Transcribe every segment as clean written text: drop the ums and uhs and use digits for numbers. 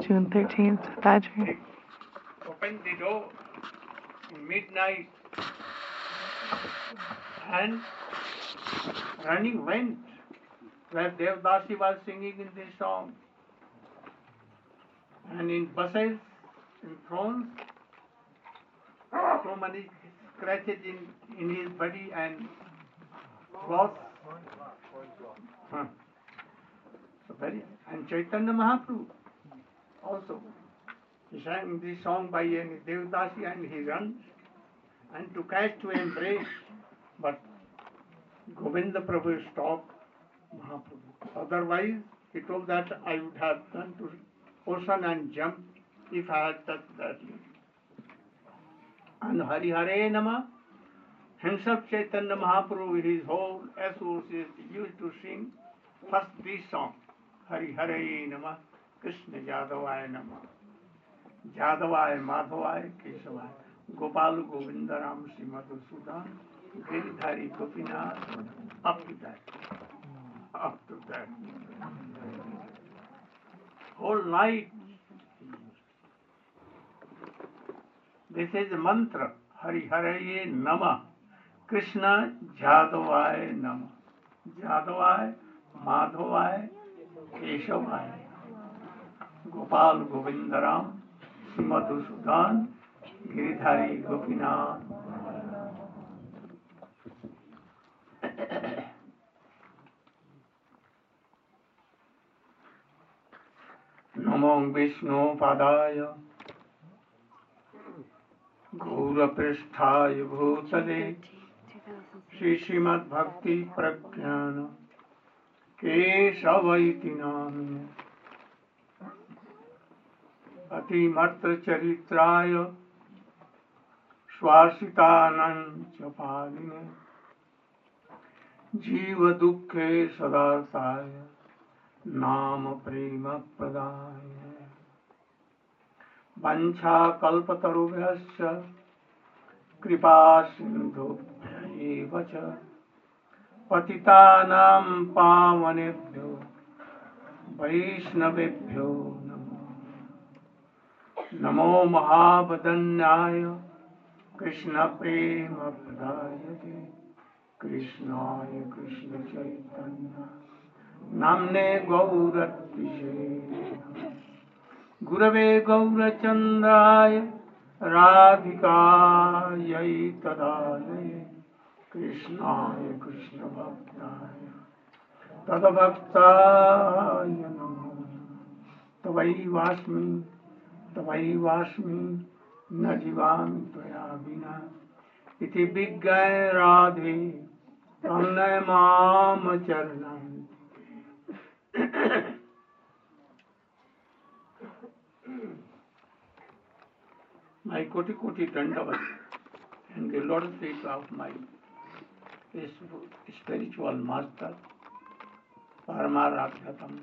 June 13th, Dadri. Opened the door in midnight and running went where Devdasi was singing in this song. And in buses, in thrones, so many scratches in his body and cloth. So very, and Chaitanya Mahaprabhu also. He sang this song by Devdasi and he runs and to catch to embrace. But Govinda Prabhu stopped Mahaprabhu. Otherwise, he told that I would have gone to ocean and jumped if I had touched that. And Hari Hare Nama, himself Chaitanya Mahaprabhu, his whole associates used to sing first this song. Hari Hare Nama, Krishna Jadavaya Nama. Jadavaya, Madhavaya, Keshavaya, Gopal Govinda Ram Sri Madhusudan, Giridhari Gopinath, up to that. Up to that. Whole night. This is a mantra. Hari Hare Nama, Krishna Jadavaya Nama. Jadavaya, Madhavaya, Keshavaya, Gopal Govindaram, Madhusudan, Giridhari Gopinath. Namo Vishnu Padaya Gaura Pristhaya Bhutale Shri Srimad Bhakti Pragyana Kesavaiti Namine Ati Matra Charitraya Swasitanam Chapaline Jiva Dukkhe Sadarthaya Nama Prema Pradaya Vancha Kalpatarubhyascha Kripa Sindhubhya eva cha Patitanam Pavanebhyo Vaishnavebhyo Namo Mahabhadanyaya Krishna Prema Pradaya Krishnaya Krishna Chaitanya Namne Gauratvishe Gurave Gaurachandraya Radhikayai Tadalaya Krishnaya Krishna Bhaktaya Tadabhaktaya Namo Tavai Vasmi Najivami Tvaya Vina Iti Viggaya Radhe Tanna Mama Charanam. My Koti Koti Dandavat and the Lord feet of my spiritual master, Paramarabhyatam,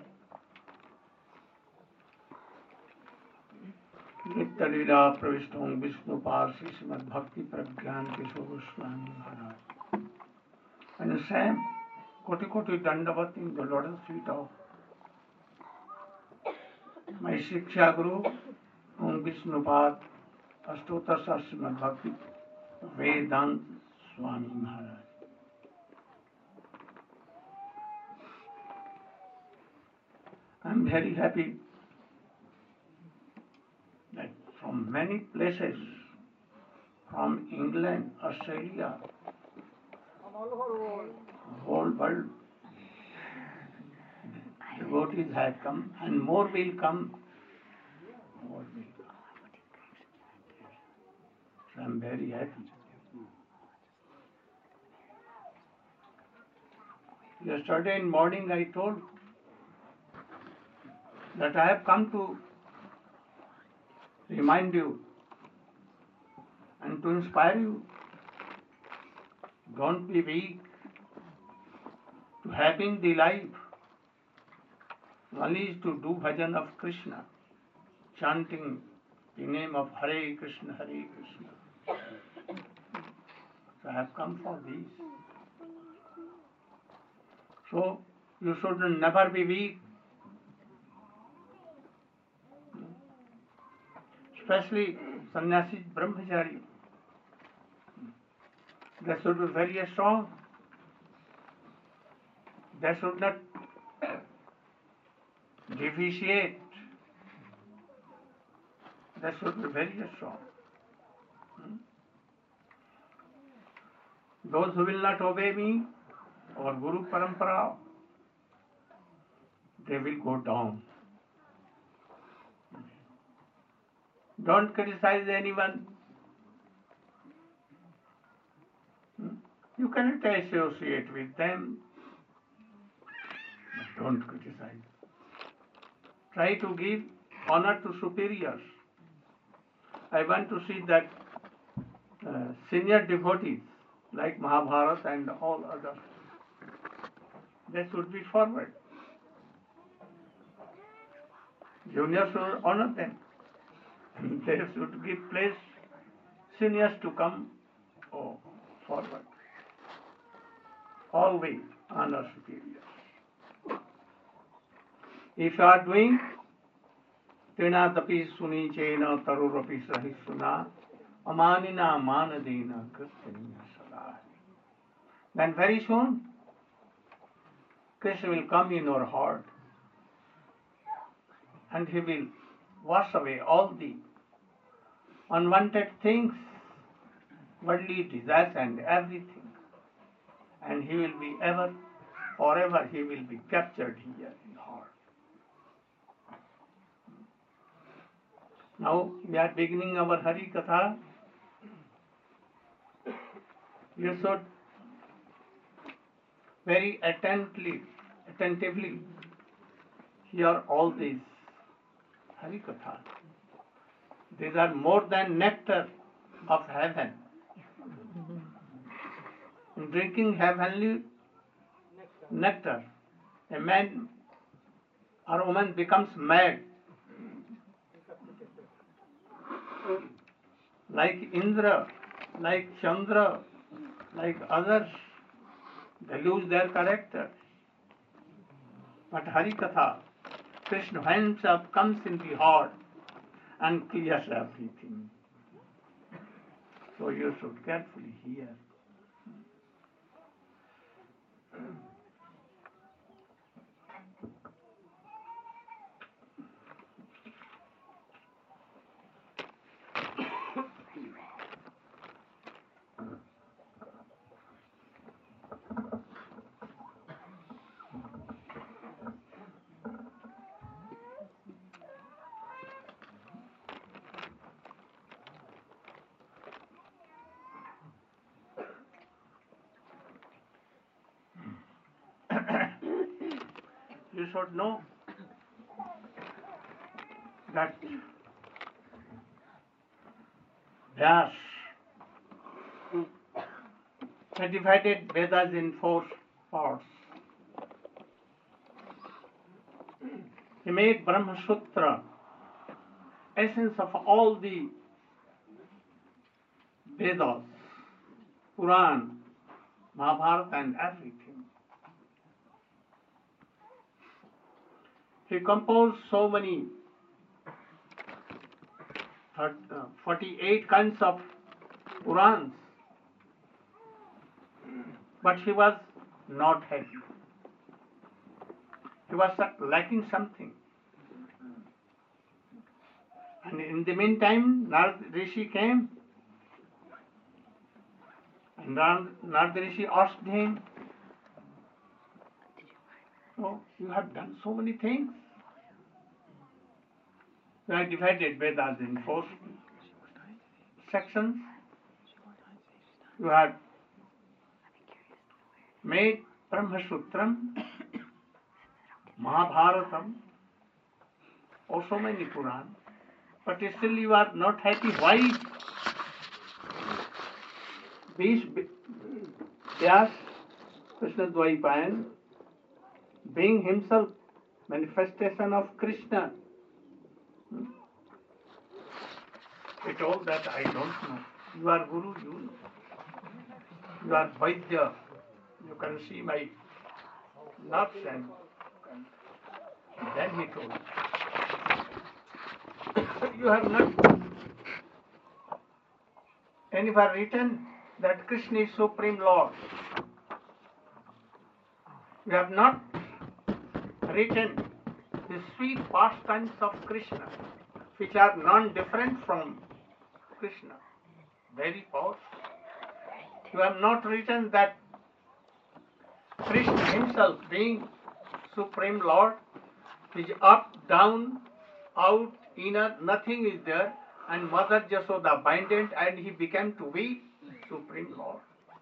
Nitya Leela Pravishtam Vishnu Parsi Srimad Bhakti Pragyan Kishore Goswami Maharaj. And Sam Koti Koti Dandavat in the Lord's feet of my Shiksha Guru, Om Vishnupad, Ashtotar Srimad Bhakti Vedant Swami Maharaj. I am very happy that from many places, from England, Australia, whole world, devotees have come and more will come. More will come. So I am very happy. Yesterday in morning I told that I have come to remind you and to inspire you. Don't be weak to having the life. One is to do bhajan of Krishna, chanting the name of Hare Krishna, Hare Krishna. So I have come for this. So you should never be weak. especially sannyasis, brahmachari. They should be very strong. They should not deviate. They should be very strong. Those who will not obey me or Guru Parampara, they will go down. Don't criticize anyone. You cannot associate with them, but don't criticize. Try to give honor to superiors. I want to see that senior devotees like Mahabharata and all others, they should be forward. Juniors should honor them. They should give place seniors to come forward. Always honor superiors. If you are doing Trinadapi suni chena tarurapi sahisuna amanina manadena kristaniya salah, then very soon Krishna will come in your heart and he will wash away all the unwanted things, worldly desires and everything. And he will be forever he will be captured here in heart. Now we are beginning our Hari Katha. You should very attentively hear all these Hari Katha. These are more than nectar of heaven. In drinking heavenly nectar, a man or woman becomes mad. Like Indra, like Chandra, like others, they lose their character. But Hari Katha, Krishna himself comes in the heart and clears everything. So you should carefully hear. You should know that Vyas had divided Vedas in 4 parts. He made Brahma Sutra essence of all the Vedas, Puran, Mahabharata and everything. He composed so many 48 kinds of Purans, but he was not happy. He was lacking something. And in the meantime, Narad Rishi came, and Narad Rishi asked him, "Oh, you have done so many things. You have divided Vedas in 4 sections. You have made Brahma Sutram, Mahabharatam, or so many Purans, but still you are not happy. Why?" Vyas, Krishna Dvaipayan, being himself manifestation of Krishna, he told that I don't know. You are Guru, you know. You are Vaidya. You can see my nerves and then he told, you have not anywhere written that Krishna is Supreme Lord? You have not written the sweet pastimes of Krishna, which are non-different from Krishna. Very powerful. You have not written that Krishna himself, being Supreme Lord, is up, down, out, inner, nothing is there, and Mother Jasoda binded, and he became to be Supreme Lord.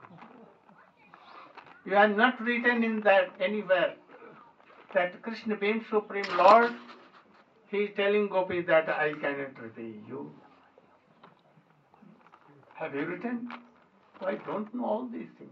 You have not written in that anywhere that Krishna being Supreme Lord, he is telling Gopi that I cannot repay you. Have you written? I don't know all these things.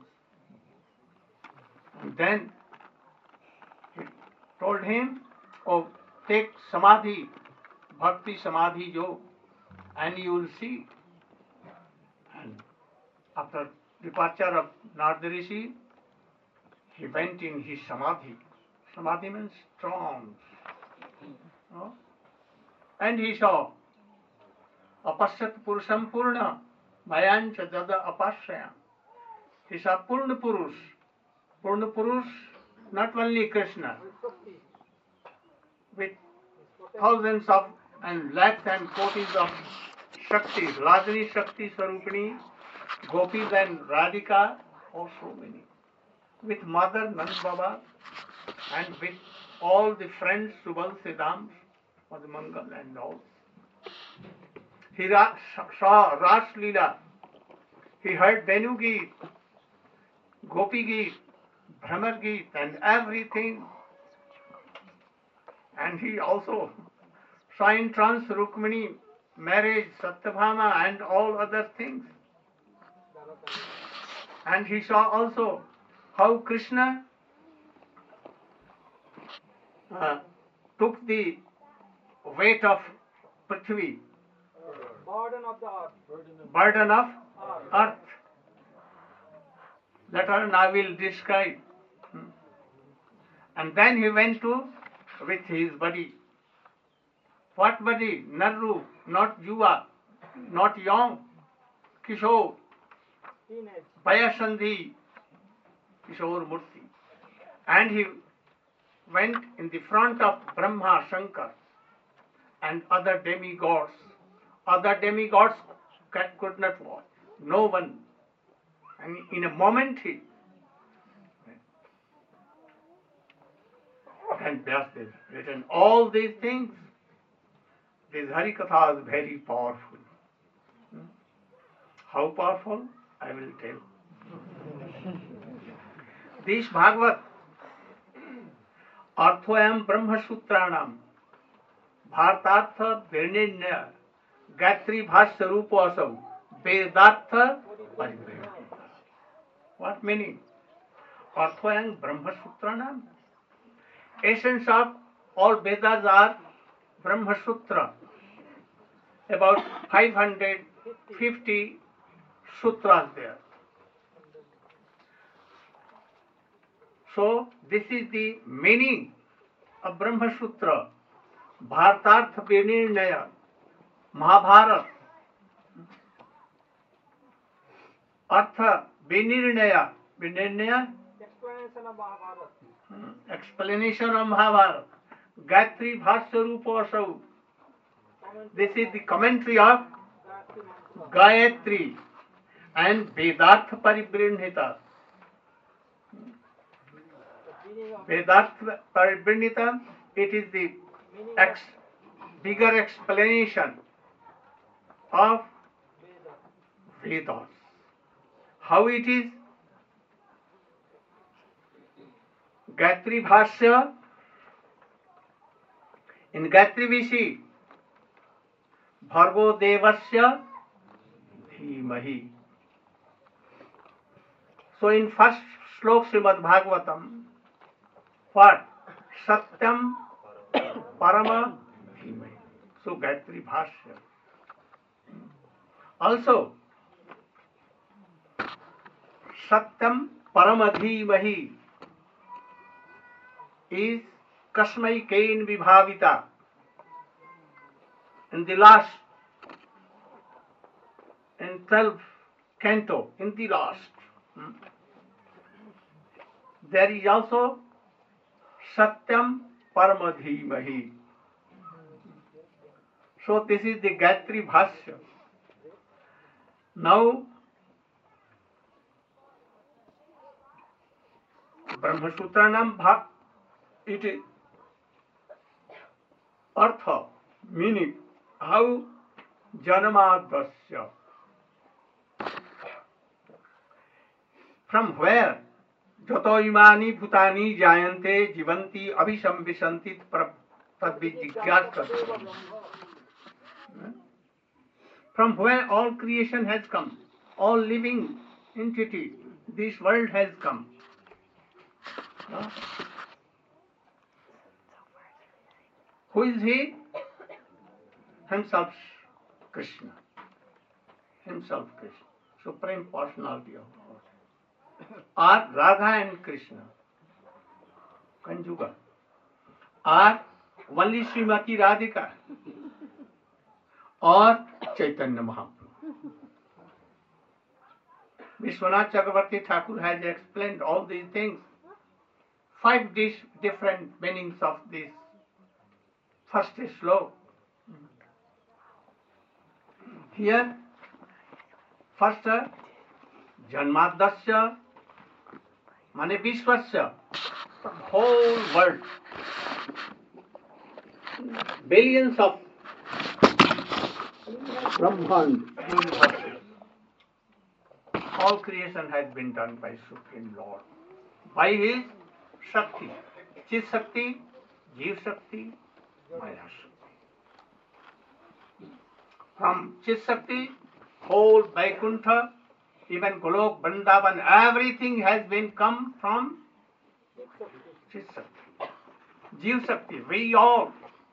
And then he told him, oh, take Samadhi, Bhakti Samadhi Yog, and you will see. And after departure of Narada Rishi, he went in his Samadhi. Samadhi means strong. No? And he saw Apasyat Purusham Purna Mayancha Dada Apashyam. He saw Purna Purush. Purna Purush, not only Krishna, with thousands of and lakhs and kotis of Shaktis, Ladini Shakti Swarupini, Gopis and Radhika, also many. With Mother Nand Baba and with all the friends, Subal Siddham, Madhumangal and all. He saw Ras Leela. He heard Venu Geet, Gopi Geet, Brahmar Geet and everything. And he also saw in trance Rukmini, marriage, Satyabhama and all other things. And he saw also how Krishna took the weight of Prithvi, burden of earth. Later on I will describe. And then he went to with his body. What body? Narru, not Yuva, not young, Kishore, Vayasandhi, Kishore Murti. And he went in the front of Brahma, Shankar and other demigods. Other demigods could not walk. No one. And in a moment he and Vyasdev written all these things. This Harikatha is very powerful. How powerful? I will tell. This Bhagavad Arthoyam Brahma Sutranam Bhartartha Virninya Gayatri Bhashya Rupa Asau Vedartha Paribrahma. What meaning? Arthoyam Brahma Sutranam. Essence of all Vedas are Brahma Sutra. About 550 sutras there. So this is the meaning of Brahma Sutra. Bhartartha Vinirnaya, Mahabharata. Artha Vinirnaya, Vinirnaya. Explanation of Mahabharata. Explanation of Mahabharata. Gayatri Bhashya Rupa Asau. This is the commentary of Gayatri and Vedartha Paribrahmita. Vedartha Paribrahmita, it is the bigger explanation of Vedas. How it is? Gayatri Bhashya. In Gayatri we see Bhargo Devasya Dhimahi. So in first slok Srimad Bhagavatam, what? Satyam Parama Dhimahi. So Gayatri Bhashya. Also, Satyam Parama Dhimahi is Kasmai Kain Vibhavita. In the last, in 12 canto, in the last, there is also Satyam Paramadhimahi. So this is the Gayatri Bhashya. Now, Brahma Sutra nam bhak, it is artha, meaning how Janamadasya. From where Jato imani bhutani jayante jivanti abhisambhisantit tadvijigyasya. From where all creation has come, all living entity, this world has come. Who is he? Himself Krishna. Himself Krishna. Supreme Personality of God. Or Radha and Krishna. Conjugal. Or only Srimati Radhika. Or Chaitanya Mahaprabhu. Vishwanath Chakravarti Thakur has explained all these things. 5 different meanings of this first sloka. Here, first, Janmadasya, mane Vishwasya, the whole world, billions of Brahman universes. All creation has been done by Supreme Lord, by His Shakti, Chit Shakti, Jeev Shakti, Maya Shakti. From Chit Shakti, whole Vaikuntha, even Golok, Vrindavan, everything has been come from Chit Shakti. Jeev Shakti, we all.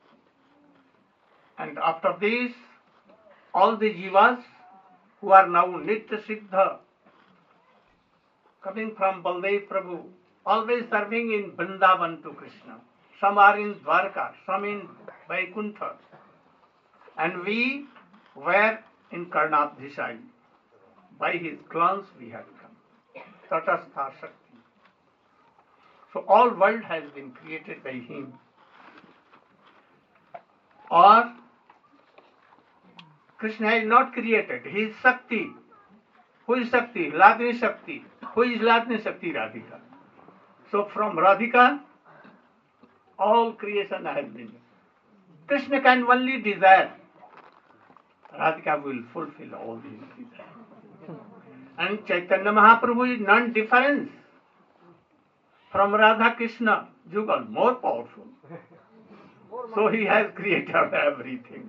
And after this, all the Jivas who are now Nitya Siddha, coming from Baldev Prabhu, always serving in Vrindavan to Krishna. Some are in Dwarka, some in Vaikuntha. And we were in Karnatdhisai. By his glance we have come. Tatastha Shakti. So all world has been created by him. Or Krishna is not created. He is Shakti. Who is Shakti? Ladini Shakti. Who is Ladini Shakti? Radhika. So from Radhika, all creation has been. Krishna can only desire. Radhika will fulfill all these desires. And Chaitanya Mahaprabhu is non-difference from Radha Krishna, Jugal, more powerful. So he has created everything.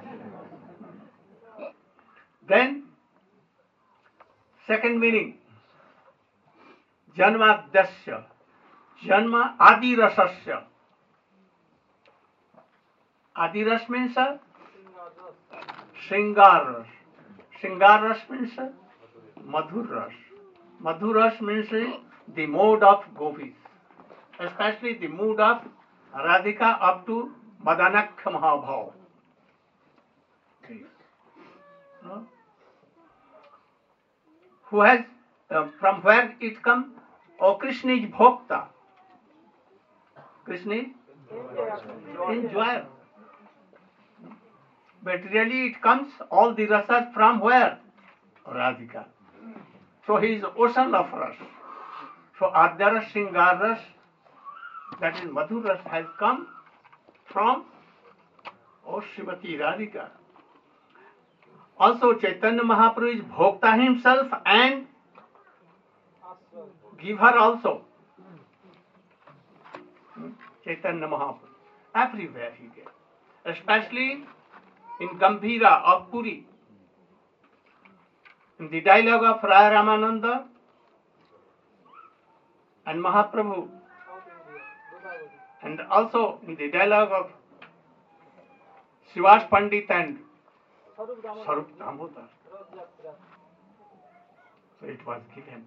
Then, second meaning, Janmadasya, Janma Adi Rasasya. Adi Ras means Shringar Ras. Shringar Ras means Madhur Ras. Madhur Ras means the mood of gopis, especially the mood of Radhika up to Madanakha Mahabhav. Who has, from where it comes? Oh, Krishna is Bhokta. Krishna is enjoyer. But really it comes, all the rasas from where? Radhika. So he is ocean of ras. So Adya Shringar Ras, that is Madhur Ras, has come from Srimati Radhika. Also Chaitanya Mahaprabhu is Bhokta himself and giver also. Chaitanya Mahaprabhu. Everywhere he gets. Especially in Gambhira of Puri. In the dialogue of Raya Ramananda and Mahaprabhu. And also in the dialogue of Srivas Pandit and Sarup Damodar. So it was given.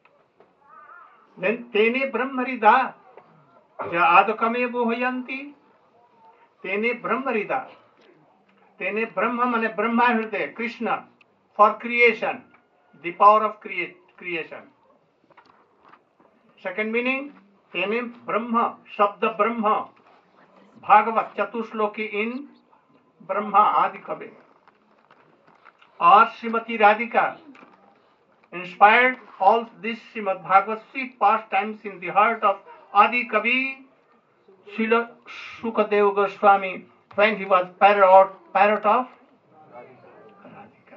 Then Tene Brahmarida Ja Adakame Bohayanti Tene Brahmarida. Tene Brahma mane Brahma Hridaya, Krishna, for creation. the power of creation. Second meaning, Tene Brahma, Shabda Brahma, Bhagavat Chatusloki in Brahma Adi Kavi. Or Srimati Radhika inspired all this Srimad Bhagavad sweet pastimes in the heart of Adi Kavi Srila Shukadev Goswami when he was parrot of Radhika.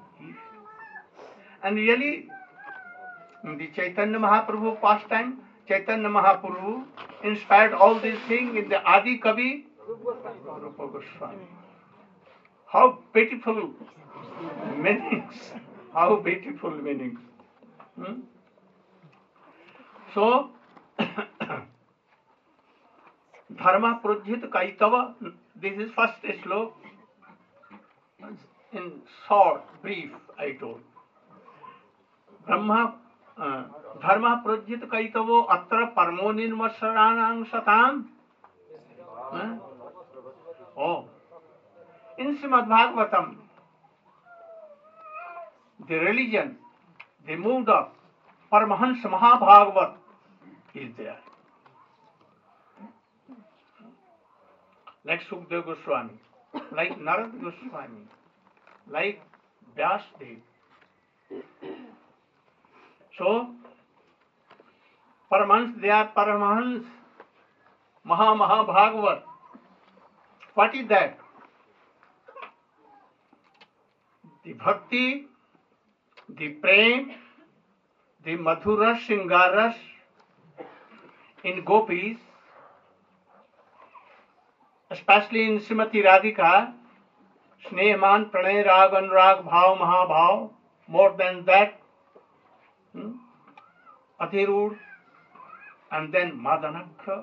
And really, in the Chaitanya Mahaprabhu pastime, Chaitanya Mahaprabhu inspired all these things in the Adi Kavi Rupa Goswami. How beautiful meanings! How beautiful meanings! So, Dharma Projit Kaitava, this is first slok. In short, brief, I told. Brahma, Dharma Projit Kaitavo Atra Parmonin Vasaranang Satam. Oh, in Srimad Bhagavatam, the religion, the mood of Paramahansa Mahabhagavat is there. Like Sukadeva Goswami, like Narad Goswami, like Vyasdev. So, Paramahans, they are Paramahans Mahabhagavat. What is that? The bhakti, the prem, the madhura shingaras in gopis, especially in Srimati Radhika, Snehaman, Pranay, Rag, Anurag, Bhav, Mahabhav, more than that, Athirud, and then Madanakha,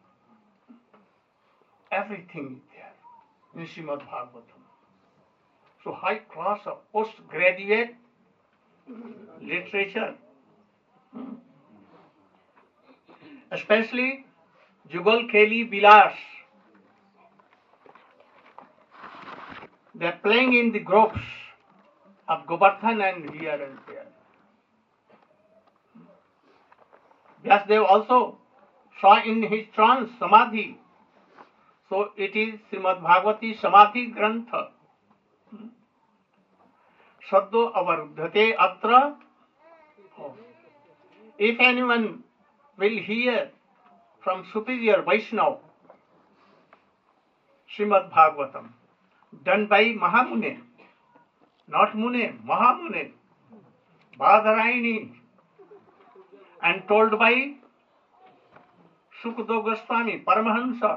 everything is there in Srimad Bhagavatam. So high class of postgraduate literature, especially Jugal Kheli Bilas. They are playing in the groves of Govardhan and here and there. Vyasdev also saw in his trance Samadhi. So it is Srimad Bhagavati Samadhi Grantha. Saddo avaruddhate atra. If anyone will hear from superior Vaishnava, Srimad Bhagavatam, done by Mahamune, not Mune, Mahamune, Badharayani, and told by Sukadeva Goswami, Paramahansa.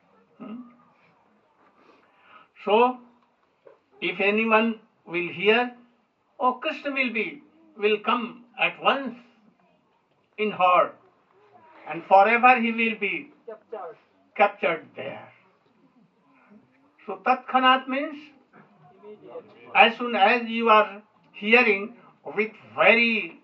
So, if anyone will hear, oh, Krishna will come at once in heart, and forever he will be captured there. So Tatkhanat means as soon as you are hearing with very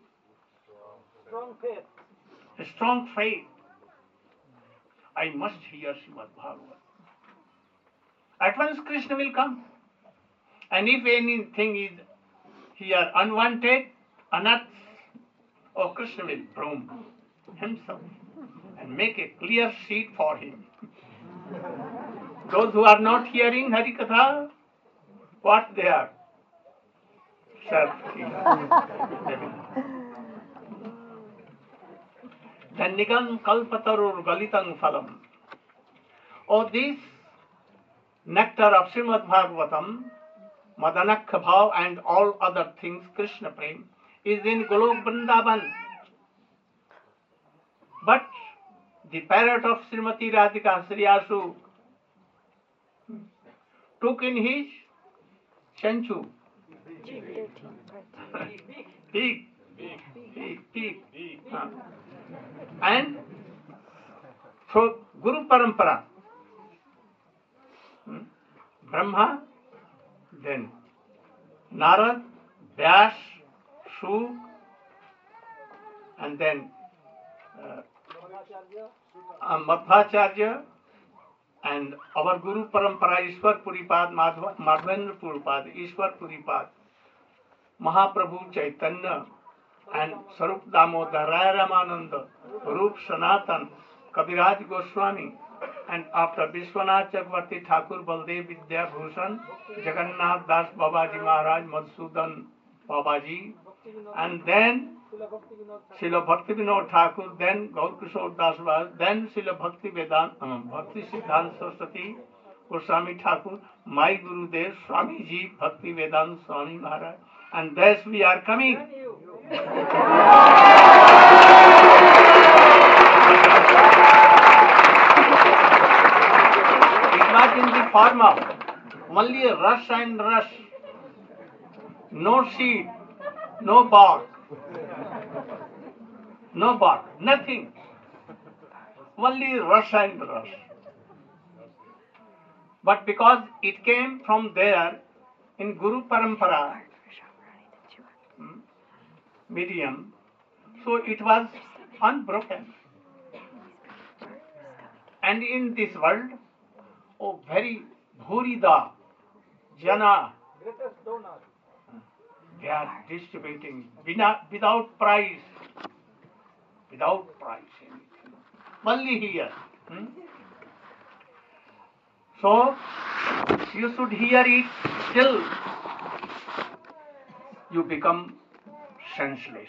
strong faith, I must hear Srimad Bhagavatam. At once Krishna will come. And if anything is here unwanted, unearthed, oh, Krishna will broom himself and make a clear seat for him. Those who are not hearing Harikatha, what they are? Dhannikam kalpatarur galitang phalam. Oh, this nectar of Srimad Bhagavatam, Madanakha Bhav and all other things, Krishna Prem, is in Golok Vrindavan. But the parrot of Srimati Radhika, Sri Asu, took in his chanchu. Pig. And so Guru Parampara, Brahma, then Narad, Vyas, Shuk, and then Madhvacharya, and our Guru Parampara, Ishwar Puripad, Madhavendra Puripad, Ishwar Puripad. Mahaprabhu Chaitanya and Sarup Damodar Raya Ramananda, Rup Sanatan, Kaviraj Goswami, and after Vishwanath Chakravarti Thakur Baldev Vidya Bhushan, Jagannath Das Babaji Maharaj, Madhusudan Babaji, and then Srila Bhakti Vinod Thakur, then Gaur Kishore Das Babaji, then Srila Bhakti Siddhanta Saraswati Goswami Thakur, my Gurudev Swamiji Bhakti Vedanta Swami Maharaj, and thus we are coming. It was in the form of only rush and rush, no seed, no bark, nothing, only rush and rush. But because it came from there in Guru Parampara medium, so it was unbroken. And in this world, oh, very bhurida jana, Greatest donor. they are distributing without price, only here. So you should hear it till you become senseless,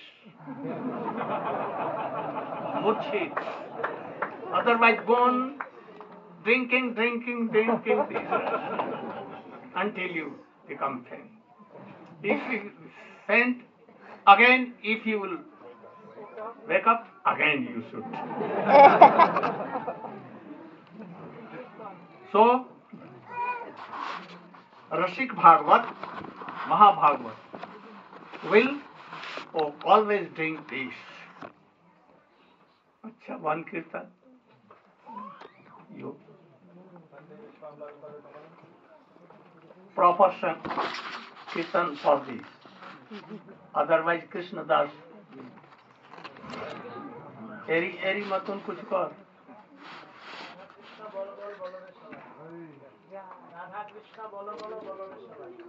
murchit. Otherwise, go on drinking this until you become faint. If you faint, again, if you will wake up, again you should. So, Rashik Bhagwat, Mahabhagwat will always drink this. Acha, one kirtan. You proper kirtan for this. Otherwise, Krishna Das. Eri matun kuch kar. Krishna bolo bolo bolo Krishna. Radha Krishna bolo bolo bolo Krishna.